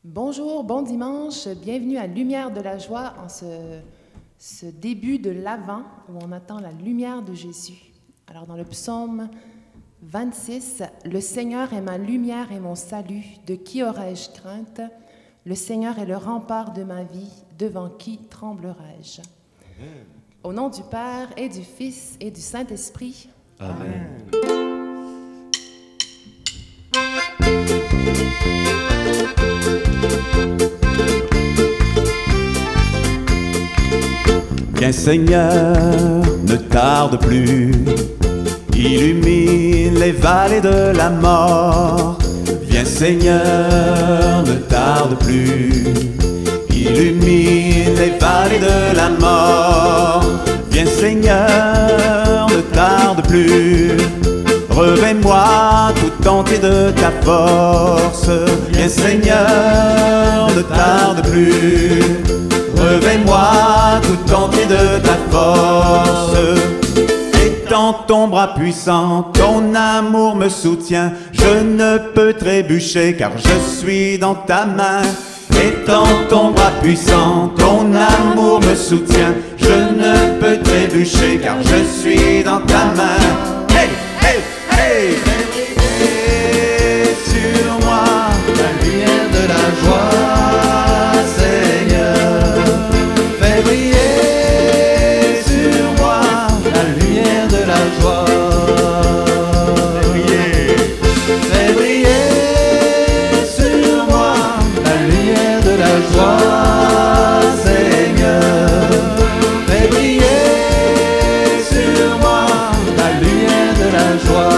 Bonjour, bon dimanche, bienvenue à Lumière de la joie en ce début de l'Avent où on attend la lumière de Jésus. Alors dans le psaume 26, « Le Seigneur est ma lumière et mon salut, de qui aurais-je crainte? Le Seigneur est le rempart de ma vie, devant qui tremblerais-je? » Au nom du Père et du Fils et du Saint-Esprit. Amen. Viens Seigneur, ne tarde plus, illumine les vallées de la mort. Viens Seigneur, ne tarde plus, illumine les vallées de la mort. Viens Seigneur, ne tarde plus, revêt-moi tout entier de ta force. Viens Seigneur, ne tarde plus, revêt-moi tout entier de ta force. Étends ton bras puissant, ton amour me soutient. Je ne peux trébucher car je suis dans ta main. Étends ton bras puissant, ton amour me soutient. Je ne peux trébucher car je suis dans ta main. Hey, hey, hey! Fais sur moi la lumière de la joie, Seigneur. Fais briller sur moi la lumière de la joie. Fais briller sur moi la lumière de la joie, Seigneur. Fais briller sur moi la lumière de la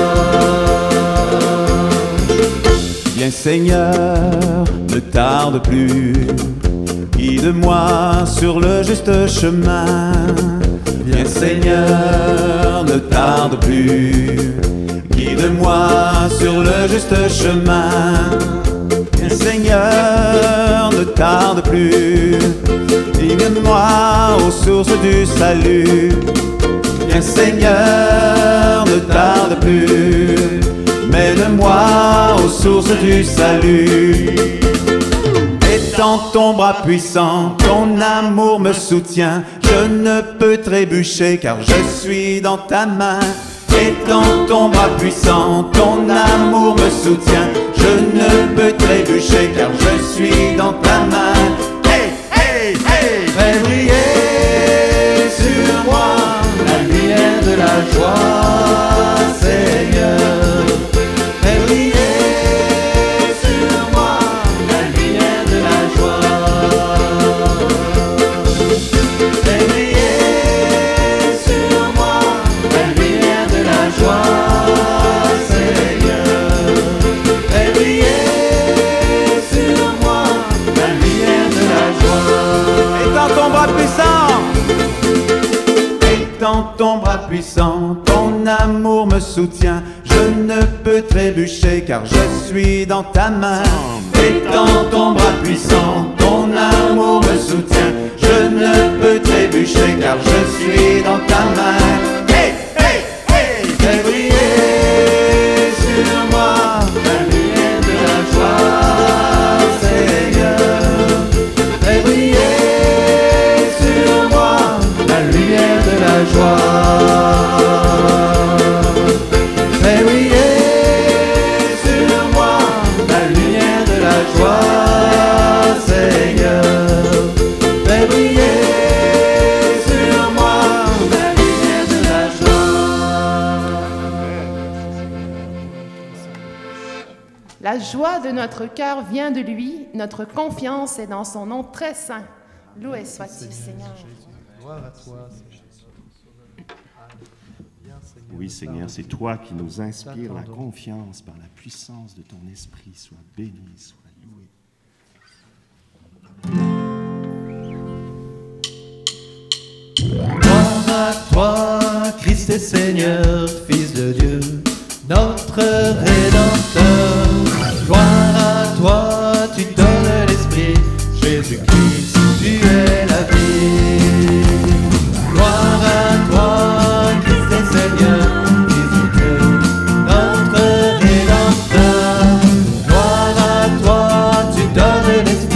joie. Viens Seigneur, ne tarde plus, guide-moi sur le juste chemin. Viens Seigneur, ne tarde plus, guide-moi sur le juste chemin. Viens Seigneur, ne tarde plus, guide-moi aux sources du salut. Viens Seigneur, ne tarde plus, mène-moi aux sources du salut. Étends ton bras puissant, ton amour me soutient. Je ne peux trébucher car je suis dans ta main. Étends ton bras puissant, ton amour me soutient. Je ne peux trébucher car je suis dans ta main. Hey, hey, hey! Fais briller sur moi la lumière de la joie, Seigneur. Fais briller sur moi la lumière de la joie. Fais briller sur moi la lumière de la joie, Seigneur. Fais briller sur moi la lumière de la joie. Étends ton bras puissant, étends ton bras puissant, ton amour me soutient. Je ne peux trébucher car je suis dans ta main. Étends ton bras puissant, ton amour me soutient. Je ne peux trébucher car je suis dans ta main. Hey, hey, hey! Fais briller sur moi la lumière de la joie, Seigneur. Fais briller sur moi la lumière de la joie. Fais briller sur moi la lumière de la joie, Seigneur. Fais briller sur moi la lumière de la joie. La joie de notre cœur vient de lui, notre confiance est dans son nom très saint. Loué sois-tu, Seigneur. Gloire à toi, Seigneur. Oui, Seigneur, c'est toi qui nous inspires la confiance par la puissance de ton esprit. Sois béni, sois loué. Gloire à toi, Christ et Seigneur, Fils de Dieu, notre Rédempteur. Gloire à toi, tu donnes l'Esprit, Jésus-Christ, tu es la vie. Gloire à toi, Christ et Seigneur, Fils de Dieu, notre Rédempteur. Gloire à toi, tu donnes l'Esprit,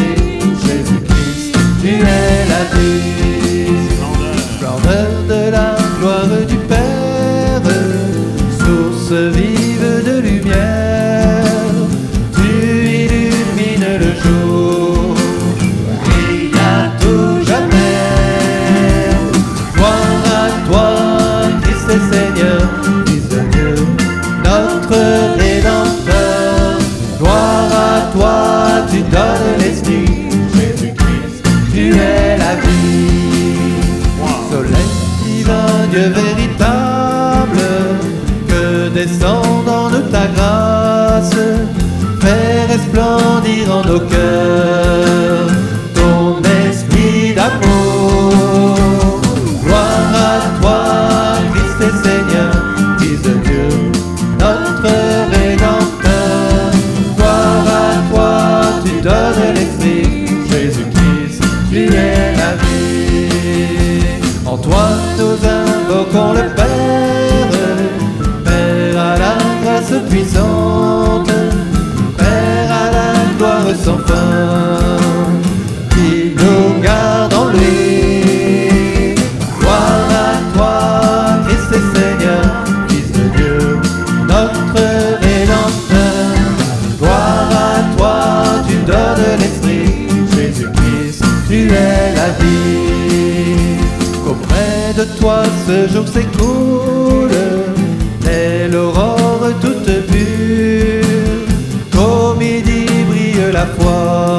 grandir en nos cœurs ton esprit d'amour. Gloire à toi, Christ et Seigneur, Fils de Dieu, notre Rédempteur. Gloire à toi, tu donnes l'Esprit, Jésus-Christ, tu es la vie. En toi nous invoquons le Père, Père à la grâce puissante, Père à la gloire sans fin, qui nous garde en lui. Gloire à toi, Christ et Seigneur, Fils de Dieu, notre Rédempteur. Gloire à toi, tu donnes l'Esprit, Jésus-Christ, tu es la vie. Qu'auprès de toi ce jour s'écoule, et l'aurore toute pure, qu'au midi brille la foi,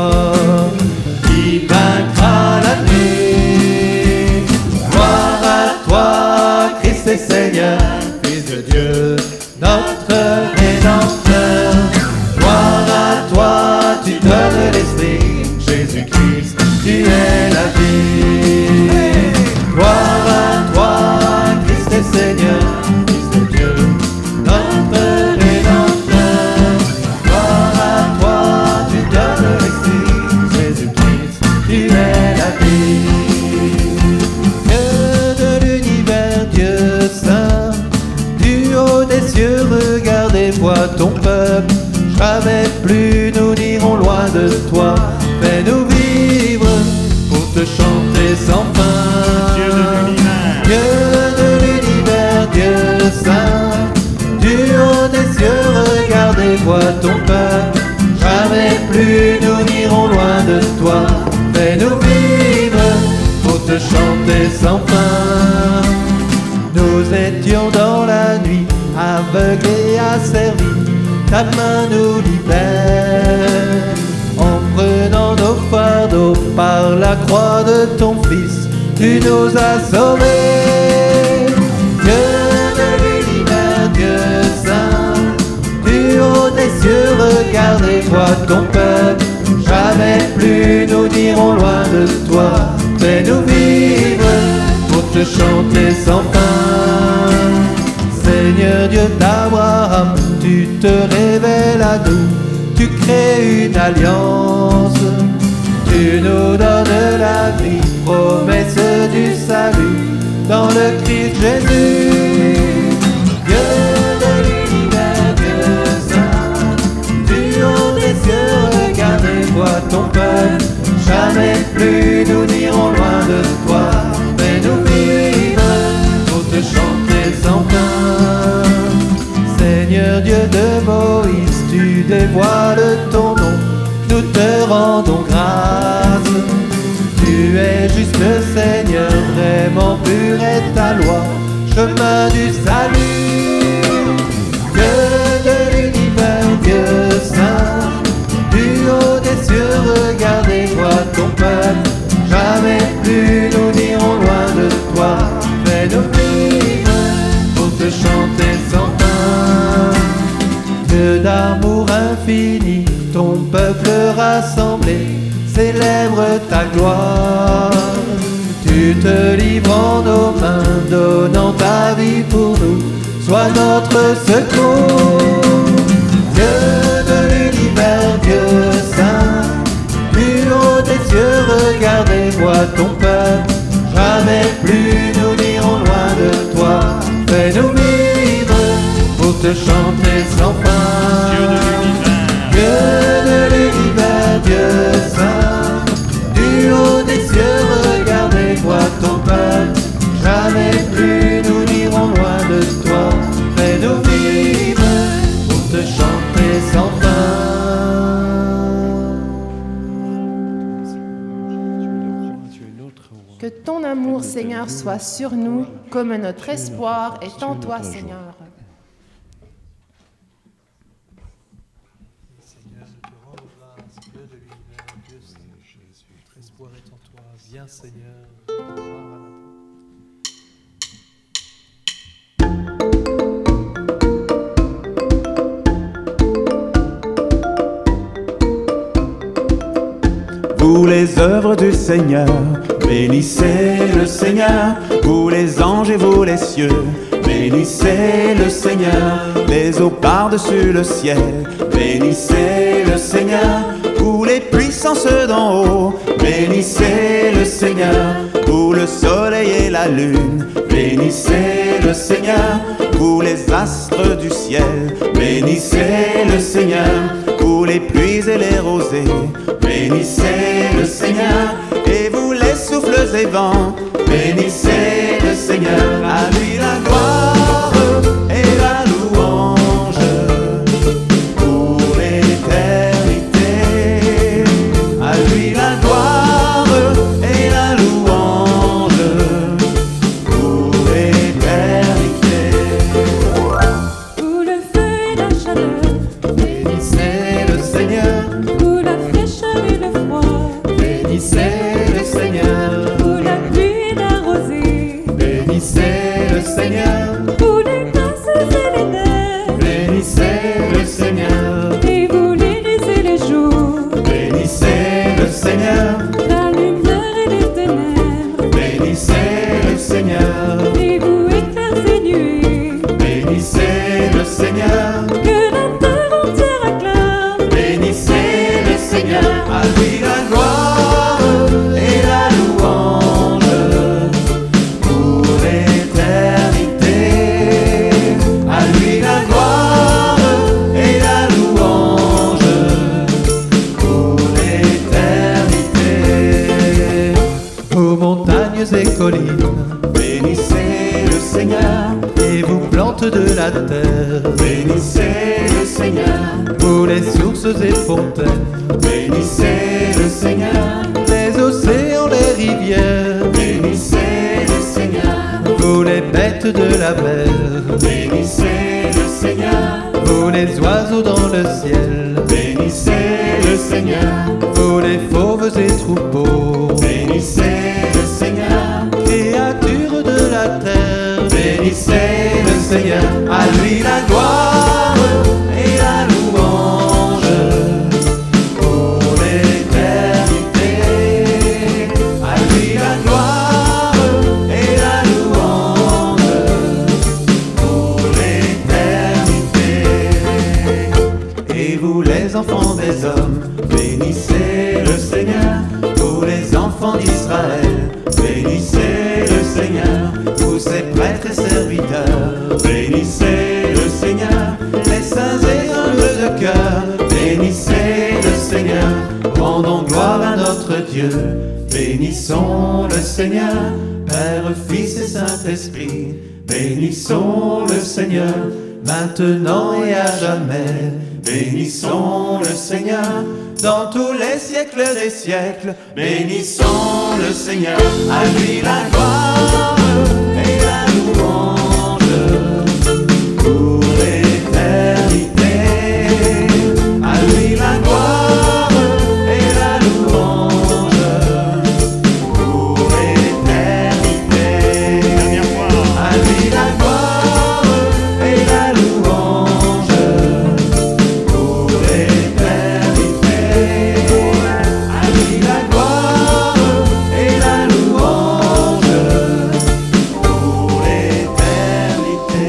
qui vaincra la nuit. Gloire à toi, Christ et Seigneur, Fils de Dieu, notre Rédempteur. Gloire à toi, tu donnes l'Esprit, Jésus-Christ, tu es la vie. Gloire à toi, Christ et Seigneur, Fils de Dieu, notre Rédempteur. Gloire à toi, tu donnes l'Esprit, Jésus-Christ, tu es la vie. Que de l'univers, Dieu saint, du haut des cieux, regarde et vois ton peuple. Jamais plus nous n'irons loin de toi. Fais-nous vivre pour te chanter sans fin. Dieu de l'univers, Dieu saint, du haut des cieux, regarde et vois ton peuple. Jamais plus nous n'irons loin de toi. Fais-nous vivre pour te chanter sans fin. Nous étions dans la nuit, aveuglés, asservis, ta main nous libère. En prenant nos fardeaux par la croix de ton Fils, tu nous as sauvés. Dieu de l'univers, Dieu saint, du haut des cieux, regarde et vois ton peuple. Jamais plus nous n'irons loin de toi. Fais-nous vivre pour te chanter sans fin. Seigneur Dieu d'Abraham, tu te révèles à nous, tu crées une alliance, tu nous donnes la vie, promesse du salut dans le Christ Jésus. Dieu de l'univers, Dieu saint, du haut des cieux, regarde et vois ton peuple. Jamais plus nous n'irons loin de toi. Fais-nous vivre pour te chanter sans fin. Seigneur Dieu de Moïse, tu dévoiles ton nom, nous te rendons grâce. Tu es juste Seigneur, vraiment pur est ta loi, chemin du salut. Dieu de l'univers, Dieu saint, du haut des cieux, regarde et vois ton peuple. Jamais plus nous n'irons loin de toi. Fais-nous vivre pour te chanter sans fin. Dieu d'amour infini, ton peuple rassemblé célèbre ta gloire. Tu te livres en nos mains, donnant ta vie pour nous. Sois notre secours. Dieu de l'univers, Dieu saint, du haut des cieux, regarde et vois ton peuple. Jamais plus nous n'irons loin de toi. Fais-nous vivre pour te chanter sans fin. Dieu de l'univers, Dieu saint, du haut des cieux, regarde et vois ton peuple. Jamais plus nous n'irons loin de toi. Fais-nous vivre pour te chanter sans fin. Que ton amour, Seigneur, soit sur nous, comme notre espoir est en toi, Seigneur. Seigneur, nous te rendons grâce, Dieu de l'univers, Dieu saint. Notre espoir est en toi. Viens, Seigneur, gloire à la vous les œuvres du Seigneur. Bénissez le Seigneur, vous les anges et vous les cieux. Bénissez le Seigneur, les eaux par-dessus le ciel. Bénissez le Seigneur, vous les puissances d'en haut. Bénissez le Seigneur, vous le soleil et la lune. Bénissez le Seigneur, vous les astres du ciel. Bénissez le Seigneur, vous les pluies et les rosées. Bénissez le Seigneur, et vous les souffles et vents. Bénissez le Seigneur, à lui la gloire et la louange pour l'éternité. À lui la gloire et la louange pour l'éternité. Où le feu et la chaleur, Bénissez le Seigneur, où la fraîcheur et le froid, bénissez le Seigneur, où la pluie et la rosée, bénissez le Seigneur, où les grâces et les nerfs, bénissez le Seigneur, et vous les nuits et les jours, bénissez le Seigneur, la lumière et les ténèbres, bénissez le Seigneur, et vous éclairs et nuées, bénissez le Seigneur, que la terre entière acclame. bénissez le Seigneur, à lui la gloire et la louange pour l'éternité. À lui la gloire et la louange pour l'éternité. Aux montagnes et collines, Bénissez le Seigneur, et vous plantes de la terre, bénissez le Seigneur, vous les sources et fontaines, bénissez le Seigneur, les océans, les rivières, bénissez le Seigneur, vous les bêtes de la mer, bénissez le Seigneur, vous les oiseaux dans le ciel, bénissez le Seigneur, vous les fauves et troupeaux, bénissez le Seigneur, créatures de la terre, bénissez le Seigneur, à lui la gloire et la louange pour l'éternité. À lui la gloire et la louange pour l'éternité. Et vous les enfants des hommes, bénissez le Seigneur, vous les enfants d'Israël, bénissez le Seigneur, vous ses prêtres et serviteurs, bénissez le Seigneur, les saints et humbles de cœur, bénissez le Seigneur, rendons gloire à notre Dieu, bénissons le Seigneur, Père, Fils et Saint-Esprit, bénissons le Seigneur, maintenant et à jamais, bénissons le Seigneur, dans tous les siècles des siècles, bénissons le Seigneur, à lui la gloire et la louange pour l'éternité. À lui la gloire et la louange pour l'éternité. À lui la gloire et la louange pour l'éternité. À lui la gloire et la louange pour l'éternité.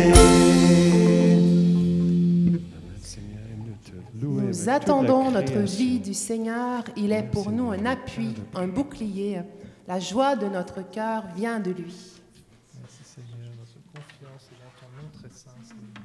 Nous attendons notre vie du Seigneur. Il est pour nous un appui, un bouclier. La joie de notre cœur vient de lui. Merci Seigneur, notre confiance est dans ton nom très saint, Seigneur.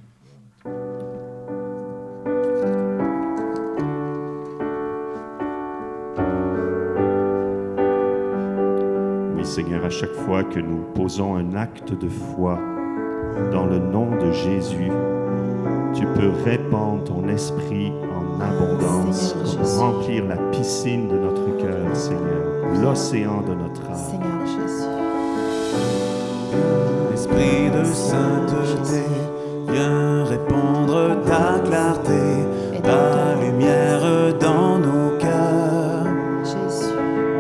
Oui, Seigneur, à chaque fois que nous posons un acte de foi dans le nom de Jésus, tu peux répandre ton esprit en abondance, Seigneur Jésus. remplir la piscine de notre cœur, Seigneur, l'océan de notre âme. Seigneur Jésus. Esprit de sainteté, viens répandre ta clarté, ta lumière dans nos cœurs. Jésus.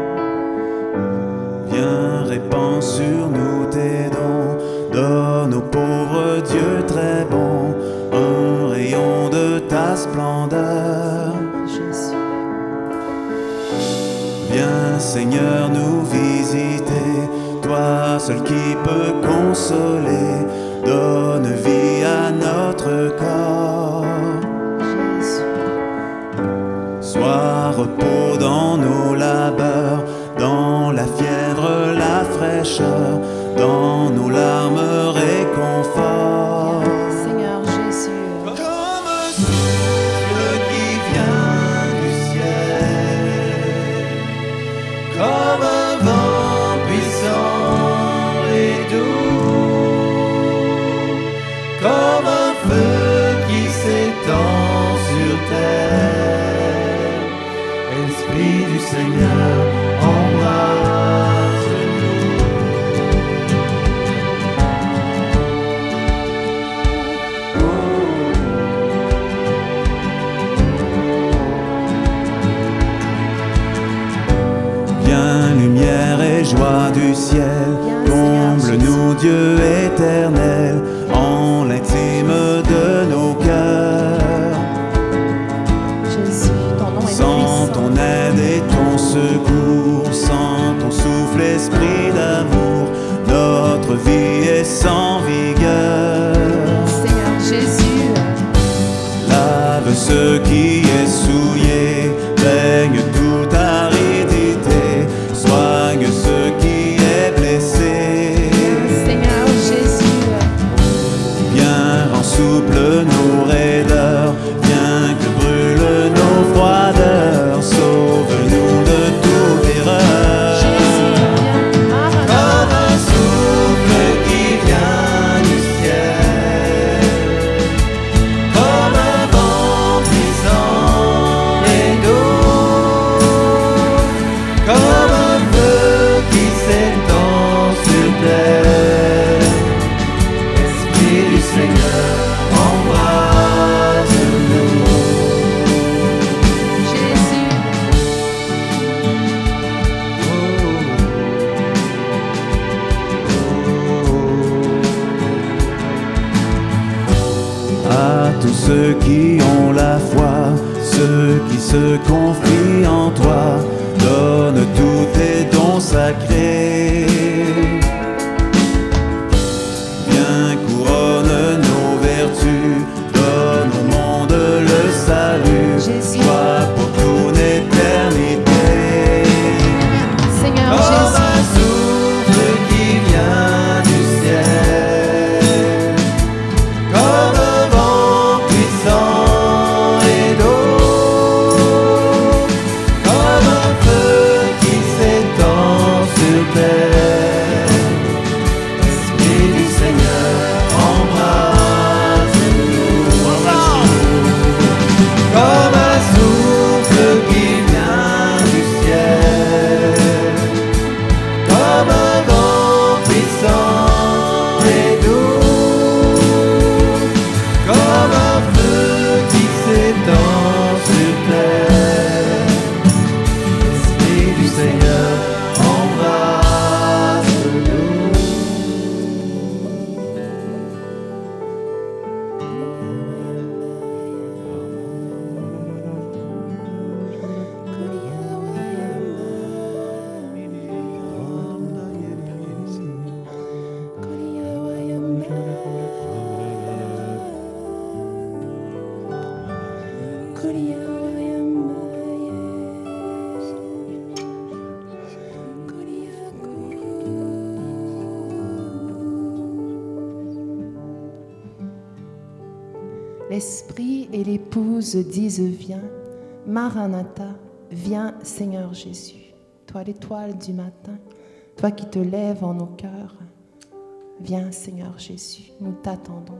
Viens répandre sur nous tes dons, donne aux pauvres Dieu très bon, un rayon de ta splendeur. Jésus. Viens Seigneur nous visiter, toi seul qui peux consoler, donne vie à notre corps. Sois repos dans nos labeurs, dans la fièvre, la fraîcheur, dans nos larmes, réconfort. Seigneur Jésus. Comme un souffle qui vient du ciel, comme un vent puissant et doux, comme un feu qui s'étend sur terre, Esprit du Seigneur, embrasse-nous. Viens, lumière et joie du ciel, comble-nous, Dieu éternel, en l'intime de nos cœurs. Jésus, ton nom est Sans puissant. ton aide et ton secours, sans ton souffle, esprit d'amour, notre vie est sans vigueur. Seigneur Jésus. Lave ce qui est souillé, baigne toute aridité, soigne ce qui est blessé. Seigneur Jésus. Viens, rends souple nos raideurs, viens que brûlent nos froideurs, sauve-nous de toute erreur. Comme un souffle qui vient du ciel, comme un vent puissant et doux, comme un feu qui s'étend sur terre, Esprit du Seigneur, embrasse-nous. Jésus. À tous ceux qui ont la foi, ceux qui se confient en toi, donne tous tes dons sacrés. Viens, couronne nos vertus, donne au monde le salut, Jésus. joie pour toute éternité. Seigneur Comme Jésus. un souffle qui vient du ciel, comme un vent puissant et doux, comme un feu qui s'étend sur terre, Esprit du Seigneur, embrasse-nous. Comme un souffle qui vient du ciel, comme un vent puissant et doux, comme un feu qui s'étend sur terre, Esprit du Seigneur, embrasse-nous. L'Esprit et l'épouse disent viens. Maranatha, viens Seigneur Jésus. Toi l'étoile du matin, toi qui te lèves en nos cœurs, viens Seigneur Jésus, nous t'attendons.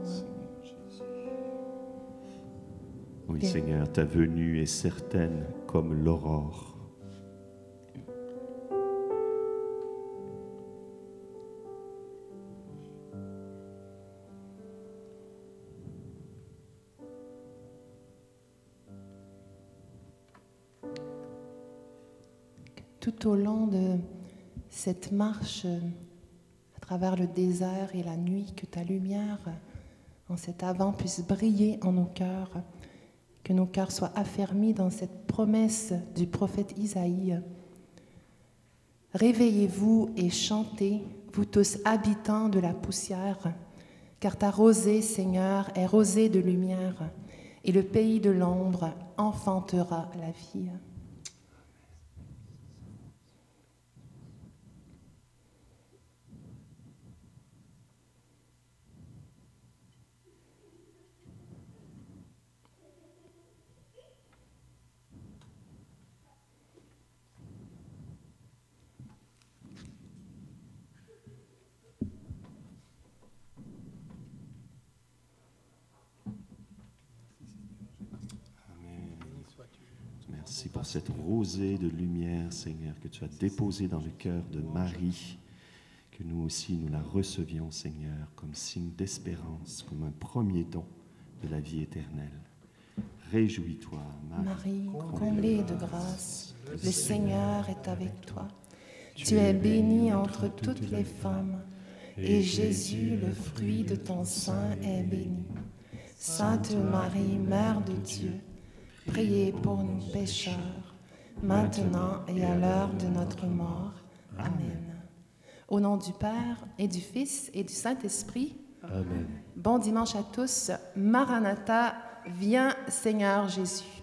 Oui, Bien. Seigneur, ta venue est certaine comme l'aurore. Tout au long de cette marche à travers le désert et la nuit, que ta lumière en cet avant puisse briller en nos cœurs, que nos cœurs soient affermis dans cette promesse du prophète Isaïe. Réveillez-vous et chantez, vous tous habitants de la poussière, car ta rosée, Seigneur, est rosée de lumière, et le pays de l'ombre enfantera la vie. Merci pour cette rosée de lumière, Seigneur, que tu as déposée dans le cœur de Marie, que nous aussi nous la recevions, Seigneur, comme signe d'espérance, comme un premier don de la vie éternelle. Réjouis-toi, Marie, comblée de grâce, le Seigneur est avec toi. Tu es bénie entre toutes les femmes, et Jésus, le fruit de ton sein, est béni. Sainte Marie, Mère de Dieu, priez pour nous pécheurs, maintenant et à l'heure de notre mort. Amen. Au nom du Père, et du Fils, et du Saint-Esprit. Amen. Bon dimanche à tous. Maranatha, viens Seigneur Jésus.